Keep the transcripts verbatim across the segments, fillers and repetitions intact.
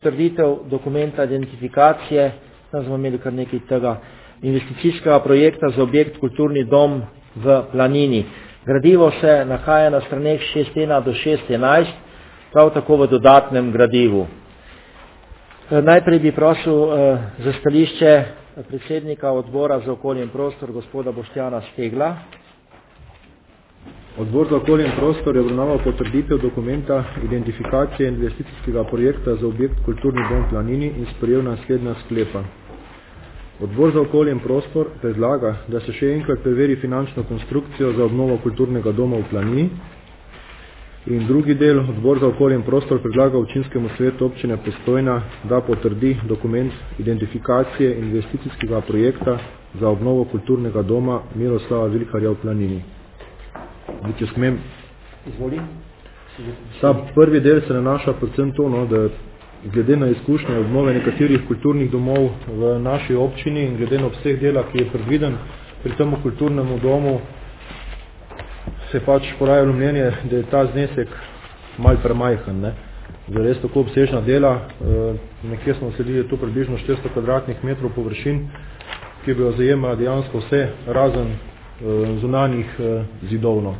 Trditev dokumenta identifikacije, tam smo imeli kar nekaj tega investicijskega projekta za objekt Kulturni dom v Planini. Gradivo se nahaja na straneh šest ena do šest enajst, prav tako v dodatnem gradivu. Najprej bi prosil za stališče predsednika odbora za okolje in prostor, gospoda Boštjana Stegla. Odbor za okolje in prostor je obravnaval potrditev dokumenta identifikacije investicijskega projekta za objekt Kulturni dom Planini in sprejel naslednja sklepa. Odbor za okolje in prostor predlaga, da se še enkrat preveri finančno konstrukcijo za obnovo Kulturnega doma v Planini. In drugi del, odbor za okolje in prostor predlaga občinskemu svetu občine Postojna, da potrdi dokument identifikacije investicijskega projekta za obnovo Kulturnega doma Miroslava Vilharja v Planini. Če smem, Izvolim. Ta prvi del se nanaša predvsem to, no, da glede na izkušnje obnove nekaterih kulturnih domov v naši občini in glede na obseg dela, ki je predviden pri tem kulturnemu domu, se pač porajalo mnenje, da je ta znesek malo premajhen. Ne. Za res tako obsežna dela, nekje smo sledili tu približno štiristo kvadratnih metrov površin, ki bi jo zajemala dejansko vse, razen zunanjih zidovno.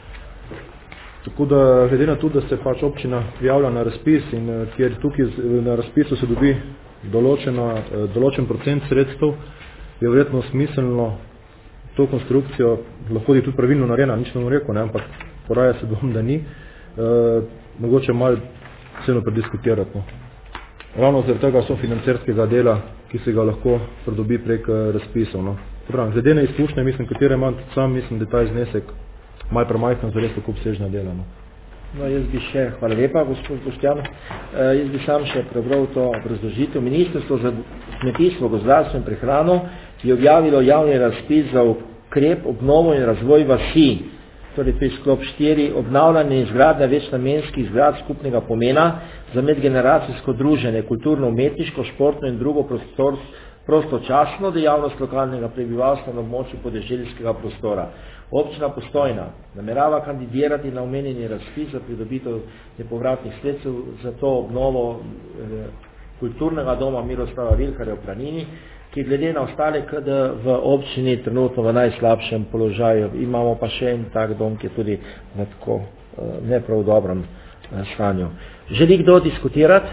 Tako da, glede na to, da se pač občina prijavlja na razpis in kjer tukaj na razpisu se dobi določena, določen procent sredstev, je verjetno smiselno to konstrukcijo, lahko je tudi pravilno narejena, nič ne bom rekel, ne, ampak poraja se dom, da ni, e, mogoče malo vseeno prediskutirati. No. Ravno zaradi tega sofinancerskega dela, ki se ga lahko pridobi prek razpisov. No. Pravim, glede na izkušnje, mislim, katere imam tudi sam, mislim, da ta znesek malo premajhen za res tako obsežna dela. No. No, jaz bi še, hvala lepa, gospod Boštjan, e, jaz bi sam še prebral to obrazložitev. Ministrstvo za kmetijstvo, gozdarstvo in prehrano je objavilo javni razpis za ukrep, obnovo in razvoj vasi, torej to je sklop štiri, obnavljanje in izgradnja večnamenskih zgrad skupnega pomena za medgeneracijsko druženje, kulturno, umetniško, športno in drugo prostor, prostočasno dejavnost lokalnega prebivalstva na območju podeželjskega prostora. Občina Postojna namerava kandidirati na omenjeni razpis za pridobitev nepovratnih sredstev za to obnovo eh, Kulturnega doma Miroslava Vilharja v Planini, ki glede na ostale K D v občini trenutno v najslabšem položaju. Imamo pa še en tak dom, ki je tudi v tako eh, ne prav dobrem eh, stanju. Želi kdo diskutirati?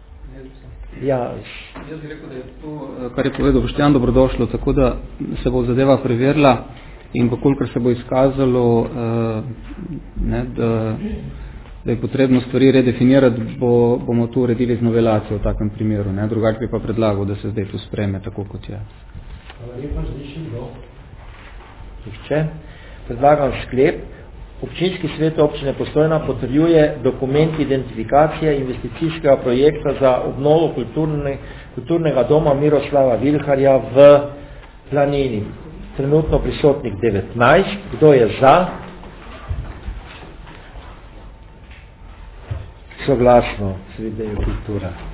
Ja. Jaz bi rekel, da je to, kar je povedal Boštjan, dobrodošlo, tako da se bo zadeva preverila in kolikor se bo izkazalo, ne, da, da je potrebno stvari redefinirati, bo, bomo to uredili z novelacijo v takem primeru. Ne. Drugače bi pa predlagal, da se zdaj to spreme tako, kot je. Hvala lepa, zdišim do. Če predlagam sklep, Občinski svet občine Postojna potrjuje dokument identifikacije investicijskega projekta za obnovo kulturne, Kulturnega doma Miroslava Vilharja v Planini. Trenutno prisotnih devetnajst. Kdo je za? Soglasno, seveda je kultura.